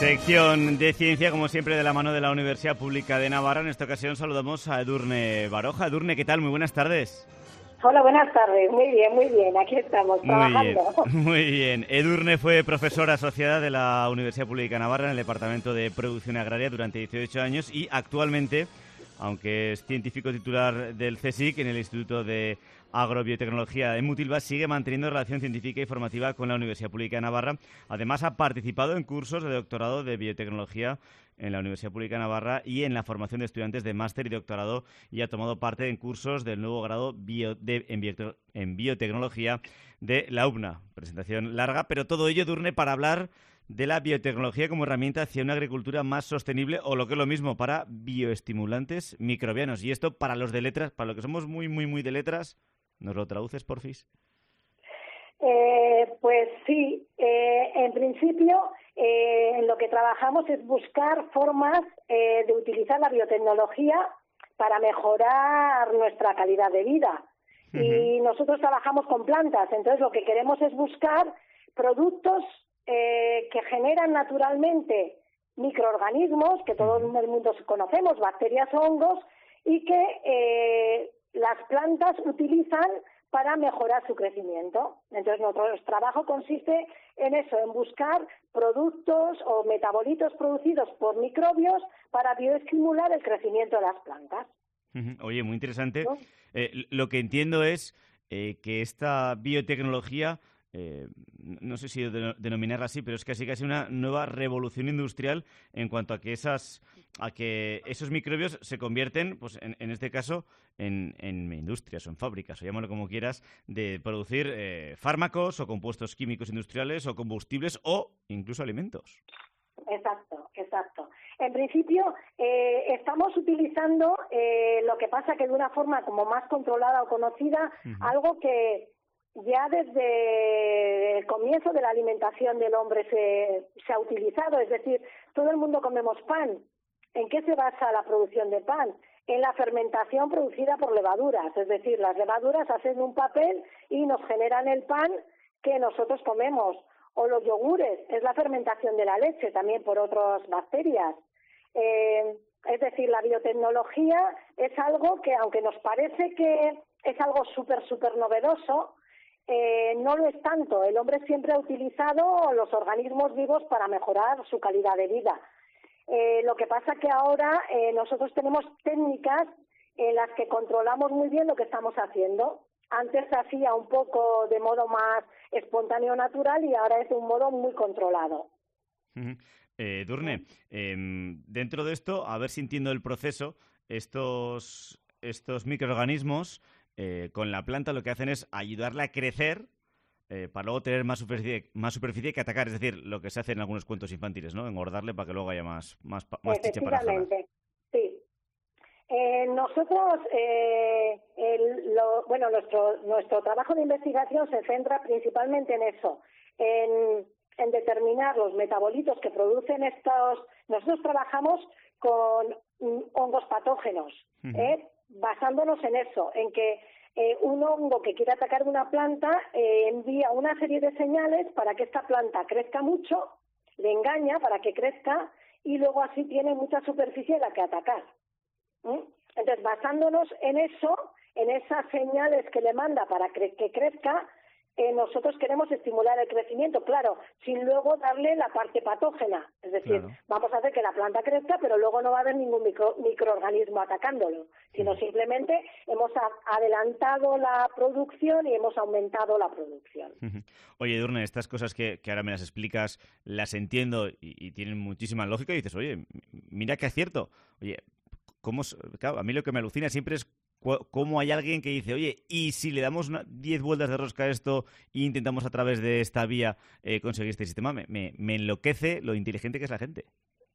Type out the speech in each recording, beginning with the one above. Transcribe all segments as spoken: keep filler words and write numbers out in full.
Sección de ciencia, como siempre, de la mano de la Universidad Pública de Navarra. En esta ocasión saludamos a Edurne Baroja. Edurne, ¿qué tal? Muy buenas tardes. Hola, buenas tardes. Muy bien, muy bien. Aquí estamos, trabajando. Muy bien, muy bien. Edurne fue profesora asociada de la Universidad Pública de Navarra en el Departamento de Producción Agraria durante dieciocho años y actualmente, aunque es científico titular del CSIC en el Instituto de Agrobiotecnología en Mutilva, sigue manteniendo relación científica y formativa con la Universidad Pública de Navarra. Además, ha participado en cursos de doctorado de biotecnología en la Universidad Pública de Navarra y en la formación de estudiantes de máster y doctorado, y ha tomado parte en cursos del nuevo grado bio de, en, bio, en biotecnología de la U B N A. Presentación larga, pero todo ello, Edurne, para hablar de la biotecnología como herramienta hacia una agricultura más sostenible, o lo que es lo mismo, para bioestimulantes microbianos. Y esto, para los de letras, para los que somos muy, muy, muy de letras, ¿nos lo traduces, porfis? Eh, pues sí, eh, en principio eh, en lo que trabajamos es buscar formas eh, de utilizar la biotecnología para mejorar nuestra calidad de vida. Uh-huh. Y nosotros trabajamos con plantas, entonces lo que queremos es buscar productos eh, que generan naturalmente microorganismos, que todo el mundo conocemos, bacterias o hongos, y que eh, las plantas utilizan para mejorar su crecimiento. Entonces, nuestro trabajo consiste en eso, en buscar productos o metabolitos producidos por microbios para bioestimular el crecimiento de las plantas. Oye, muy interesante. ¿No? Eh, lo que entiendo es eh, que esta biotecnología, eh, no sé si de, denominarla así, pero es casi casi una nueva revolución industrial en cuanto a que esas, a que esos microbios se convierten, pues en, en este caso, en, en industrias o en fábricas, o llámalo como quieras, de producir eh, fármacos o compuestos químicos industriales o combustibles o incluso alimentos. Exacto, exacto. En principio eh, estamos utilizando eh, lo que pasa que de una forma como más controlada o conocida, uh-huh. algo que ya desde el comienzo de la alimentación del hombre se, se ha utilizado, es decir, todo el mundo comemos pan. ¿En qué se basa la producción de pan? En la fermentación producida por levaduras, es decir, las levaduras hacen un papel y nos generan el pan que nosotros comemos. O los yogures, es la fermentación de la leche, también por otras bacterias. Eh, es decir, la biotecnología es algo que, aunque nos parece que es algo súper, súper novedoso, eh, no lo es tanto. El hombre siempre ha utilizado los organismos vivos para mejorar su calidad de vida. Eh, lo que pasa que ahora eh, nosotros tenemos técnicas en las que controlamos muy bien lo que estamos haciendo. Antes se hacía un poco de modo más espontáneo, natural, y ahora es de un modo muy controlado. Uh-huh. Eh, Edurne, eh, dentro de esto, a ver si entiendo el proceso, estos, estos microorganismos eh, con la planta lo que hacen es ayudarla a crecer eh, para luego tener más superficie, más superficie que atacar, es decir, lo que se hace en algunos cuentos infantiles, ¿no? Engordarle para que luego haya más, más, más chicha para jalar. Efectivamente, sí. Eh, nosotros, eh, el, lo, bueno, nuestro nuestro trabajo de investigación se centra principalmente en eso, en, en determinar los metabolitos que producen estos. Nosotros trabajamos con mm, hongos patógenos, uh-huh. ¿eh? basándonos en eso, en que eh, un hongo que quiere atacar una planta eh, envía una serie de señales para que esta planta crezca mucho, le engaña para que crezca y luego así tiene mucha superficie en la que atacar. Entonces, basándonos en eso, en esas señales que le manda para cre- que crezca, eh, nosotros queremos estimular el crecimiento, claro, sin luego darle la parte patógena. Es decir, claro. vamos a hacer que la planta crezca, pero luego no va a haber ningún micro, microorganismo atacándolo, sino uh-huh. simplemente hemos a- adelantado la producción y hemos aumentado la producción. Uh-huh. Oye, Edurne, estas cosas que, que ahora me las explicas, las entiendo y, y tienen muchísima lógica, y dices, oye, mira qué acierto. Oye, ¿cómo, claro, a mí lo que me alucina siempre es cu- cómo hay alguien que dice, oye, ¿y si le damos diez vueltas de rosca a esto e intentamos a través de esta vía eh, conseguir este sistema? Me, me, me enloquece lo inteligente que es la gente.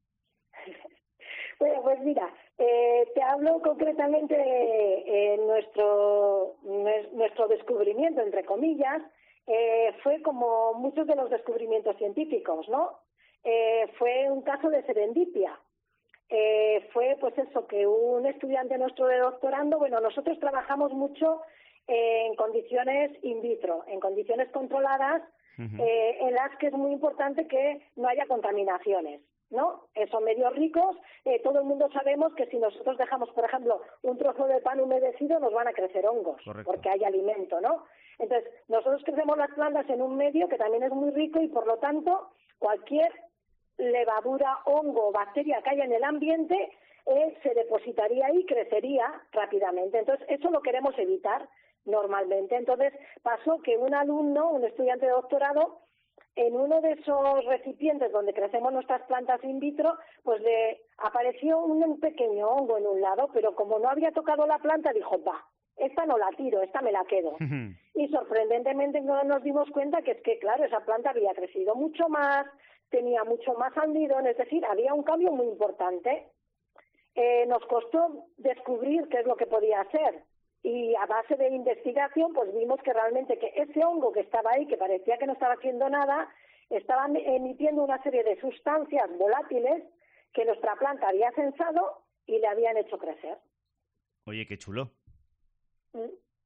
Bueno, pues mira, eh, te hablo concretamente de eh, nuestro, nuestro descubrimiento, entre comillas, eh, fue como muchos de los descubrimientos científicos, ¿no? Eh, fue un caso de serendipia. Eh, fue pues eso, que un estudiante nuestro de doctorando, bueno, nosotros trabajamos mucho eh, en condiciones in vitro, en condiciones controladas, uh-huh. eh, en las que es muy importante que no haya contaminaciones. ¿no? Eh, son medios ricos, eh, todo el mundo sabemos que si nosotros dejamos, por ejemplo, un trozo de pan humedecido, nos van a crecer hongos, Correcto. porque hay alimento, ¿no? Entonces, nosotros crecemos las plantas en un medio que también es muy rico y, por lo tanto, cualquier levadura, hongo o bacteria que haya en el ambiente eh, se depositaría ahí y crecería rápidamente. Entonces, eso lo queremos evitar normalmente. Entonces, pasó que un alumno, un estudiante de doctorado, en uno de esos recipientes donde crecemos nuestras plantas in vitro, pues le apareció un pequeño hongo en un lado, pero como no había tocado la planta, dijo, va, esta no la tiro, esta me la quedo. Y sorprendentemente no nos dimos cuenta que es que, claro, esa planta había crecido mucho más, tenía mucho más almidón, es decir, había un cambio muy importante. Eh, nos costó descubrir qué es lo que podía hacer. Y a base de investigación, pues vimos que realmente que ese hongo que estaba ahí, que parecía que no estaba haciendo nada, estaba emitiendo una serie de sustancias volátiles que nuestra planta había sensado y le habían hecho crecer. Oye, qué chulo. ¿Mm?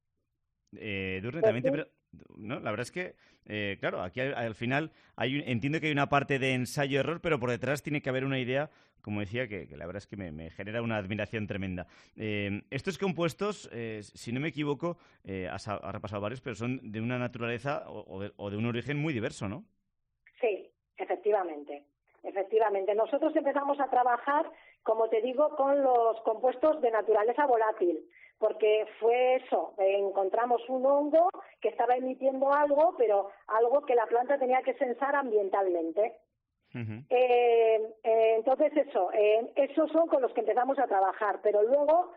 Eh, Edurne, Pues también te... sí. pre- No, la verdad es que, eh, claro, aquí al, al final hay un- entiendo que hay una parte de ensayo-error, pero por detrás tiene que haber una idea, como decía, que, que la verdad es que me, me genera una admiración tremenda. Eh, estos compuestos, eh, si no me equivoco, eh, has, has repasado varios, pero son de una naturaleza o, o de, o de un origen muy diverso, ¿no? Sí, efectivamente, efectivamente. Nosotros empezamos a trabajar, como te digo, con los compuestos de naturaleza volátil, porque fue eso, eh, encontramos un hongo que estaba emitiendo algo, pero algo que la planta tenía que sensar ambientalmente. Uh-huh. Eh, eh, entonces eso, eh, esos son con los que empezamos a trabajar, pero luego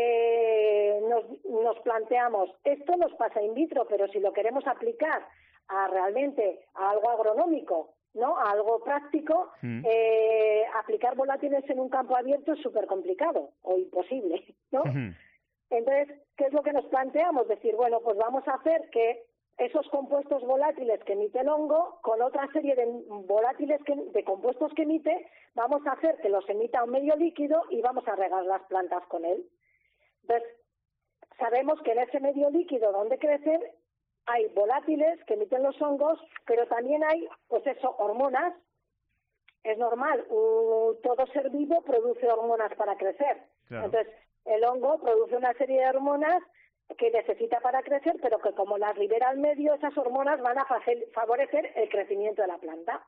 eh, nos, nos planteamos, esto nos pasa in vitro, pero si lo queremos aplicar a realmente a algo agronómico, ¿no? A algo práctico, Mm. eh, aplicar volátiles en un campo abierto es súper complicado o imposible, ¿no? Uh-huh. Entonces, ¿qué es lo que nos planteamos? Decir, bueno, pues vamos a hacer que esos compuestos volátiles que emite el hongo, con otra serie de volátiles, que, de compuestos que emite, vamos a hacer que los emita un medio líquido y vamos a regar las plantas con él. Entonces, sabemos que en ese medio líquido donde crecen hay volátiles que emiten los hongos, pero también hay, pues eso, hormonas. Es normal, uh, todo ser vivo produce hormonas para crecer. Claro. Entonces, el hongo produce una serie de hormonas que necesita para crecer, pero que como las libera al medio, esas hormonas van a favorecer el crecimiento de la planta.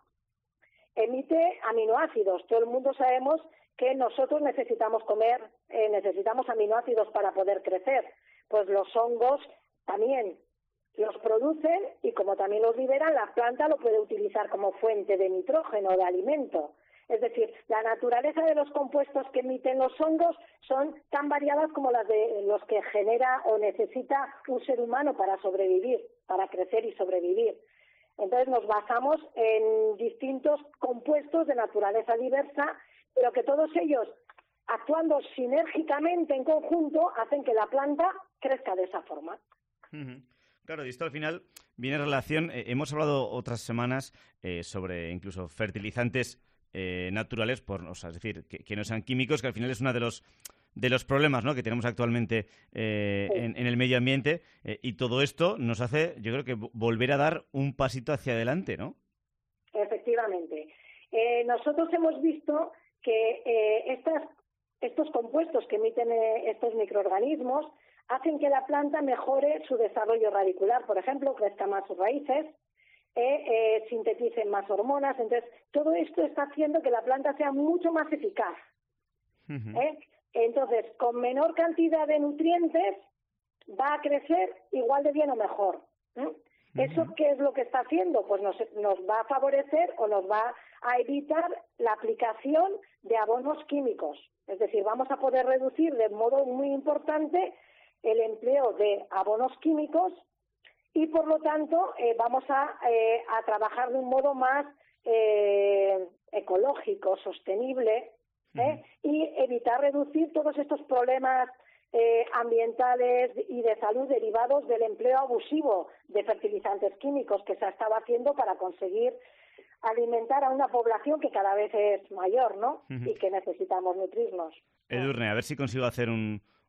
Emite aminoácidos. Todo el mundo sabemos que nosotros necesitamos comer, eh, necesitamos aminoácidos para poder crecer. Pues los hongos también los producen y como también los liberan, la planta lo puede utilizar como fuente de nitrógeno, de alimento. Es decir, la naturaleza de los compuestos que emiten los hongos son tan variadas como las de los que genera o necesita un ser humano para sobrevivir, para crecer y sobrevivir. Entonces nos basamos en distintos compuestos de naturaleza diversa, pero que todos ellos, actuando sinérgicamente en conjunto, hacen que la planta crezca de esa forma. Uh-huh. Claro, y esto al final viene en relación, eh, hemos hablado otras semanas eh, sobre incluso fertilizantes eh, naturales, por, o sea, es decir, que, que no sean químicos, que al final es uno de los de los problemas, ¿no?, que tenemos actualmente eh, Sí. en, en el medio ambiente, eh, y todo esto nos hace, yo creo que vo- volver a dar un pasito hacia adelante, ¿no? Efectivamente. Eh, nosotros hemos visto que eh, estas, estos compuestos que emiten eh, estos microorganismos hacen que la planta mejore su desarrollo radicular, por ejemplo, crezca más sus raíces, eh, eh, sinteticen más hormonas. Entonces, todo esto está haciendo que la planta sea mucho más eficaz. Uh-huh. ¿eh? Entonces, con menor cantidad de nutrientes va a crecer igual de bien o mejor. ¿eh? Uh-huh. ¿Eso qué es lo que está haciendo? Pues nos, nos va a favorecer o nos va a evitar la aplicación de abonos químicos. Es decir, vamos a poder reducir de modo muy importante el empleo de abonos químicos y, por lo tanto, eh, vamos a, eh, a trabajar de un modo más eh, ecológico, sostenible, ¿eh? Uh-huh. Y evitar reducir todos estos problemas eh, ambientales y de salud derivados del empleo abusivo de fertilizantes químicos que se estaba haciendo para conseguir alimentar a una población que cada vez es mayor, ¿no? Uh-huh. Y que necesitamos nutrirnos. Edurne, a ver si consigo hacer un,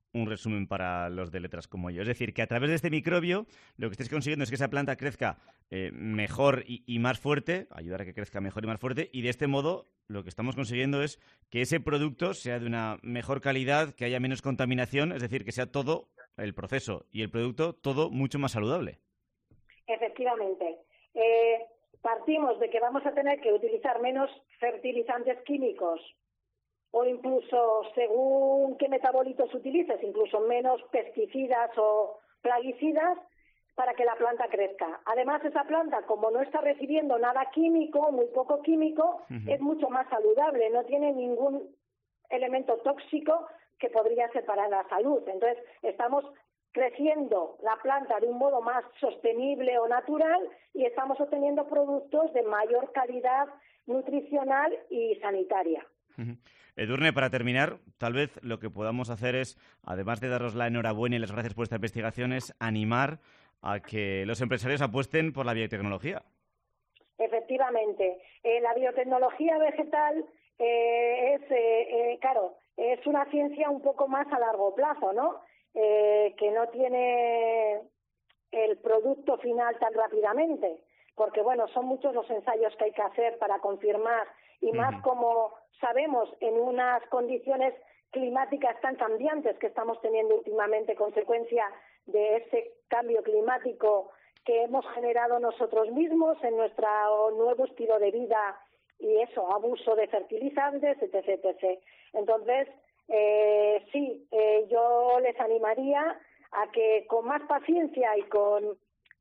un resumen para los de letras como yo. Es decir, que a través de este microbio lo que estáis consiguiendo es que esa planta crezca eh, mejor y, y más fuerte, ayudar a que crezca mejor y más fuerte, y de este modo lo que estamos consiguiendo es que ese producto sea de una mejor calidad, que haya menos contaminación, es decir, que sea todo, el proceso y el producto, todo mucho más saludable. Efectivamente. Eh, partimos de que vamos a tener que utilizar menos fertilizantes químicos o incluso, según qué metabolitos utilices, incluso menos pesticidas o plaguicidas para que la planta crezca. Además, esa planta, como no está recibiendo nada químico, muy poco químico, uh-huh. es mucho más saludable, no tiene ningún elemento tóxico que podría ser para la salud. Entonces, estamos creciendo la planta de un modo más sostenible o natural y estamos obteniendo productos de mayor calidad nutricional y sanitaria. Uh-huh. Edurne, para terminar, tal vez lo que podamos hacer es, además de daros la enhorabuena y las gracias por esta investigación, es animar a que los empresarios apuesten por la biotecnología. Efectivamente. Eh, la biotecnología vegetal eh, es, eh, eh, claro, es una ciencia un poco más a largo plazo, ¿no? Eh, que no tiene el producto final tan rápidamente, porque, bueno, son muchos los ensayos que hay que hacer para confirmar, y más uh-huh. como sabemos en unas condiciones climáticas tan cambiantes que estamos teniendo últimamente, consecuencia de ese cambio climático que hemos generado nosotros mismos en nuestro nuevo estilo de vida y eso, abuso de fertilizantes, etcétera, etcétera. Entonces, eh, sí, eh, yo les animaría a que con más paciencia y con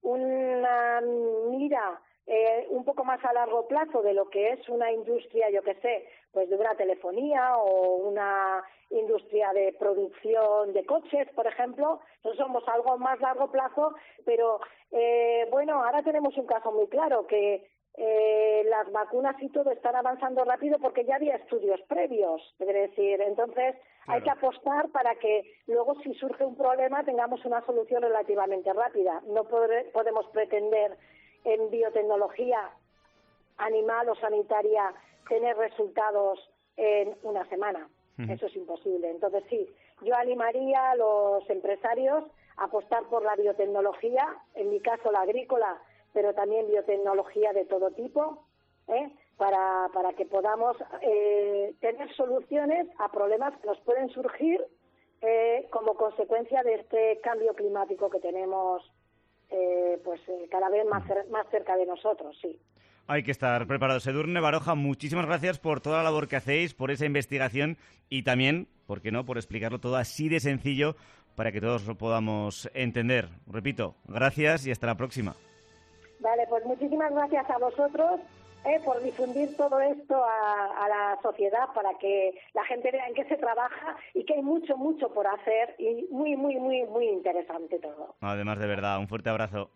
una mira Eh, un poco más a largo plazo de lo que es una industria, yo que sé, pues de una telefonía o una industria de producción de coches, por ejemplo. Nosotros somos algo más largo plazo, pero eh, bueno, ahora tenemos un caso muy claro, que eh, las vacunas y todo están avanzando rápido porque ya había estudios previos, es decir, entonces claro. hay que apostar para que luego, si surge un problema, tengamos una solución relativamente rápida. No pod- podemos pretender en biotecnología animal o sanitaria tener resultados en una semana. Uh-huh. Eso es imposible. Entonces, sí, yo animaría a los empresarios a apostar por la biotecnología, en mi caso la agrícola, pero también biotecnología de todo tipo, ¿eh? para, para que podamos eh, tener soluciones a problemas que nos pueden surgir eh, como consecuencia de este cambio climático que tenemos Eh, pues eh, cada vez más, cer- más cerca de nosotros, sí. Hay que estar preparados. Edurne Baroja, muchísimas gracias por toda la labor que hacéis, por esa investigación y también, ¿por qué no?, por explicarlo todo así de sencillo para que todos lo podamos entender. Repito, gracias y hasta la próxima. Vale, pues muchísimas gracias a vosotros eh, por difundir todo esto a, a la sociedad para que la gente vea en qué se trabaja y que hay mucho, mucho por hacer y muy, muy, muy, muy interesante todo. Además, de verdad, un fuerte abrazo.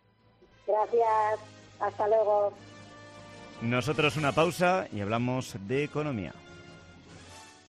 Gracias, hasta luego. Nosotros una pausa y hablamos de economía.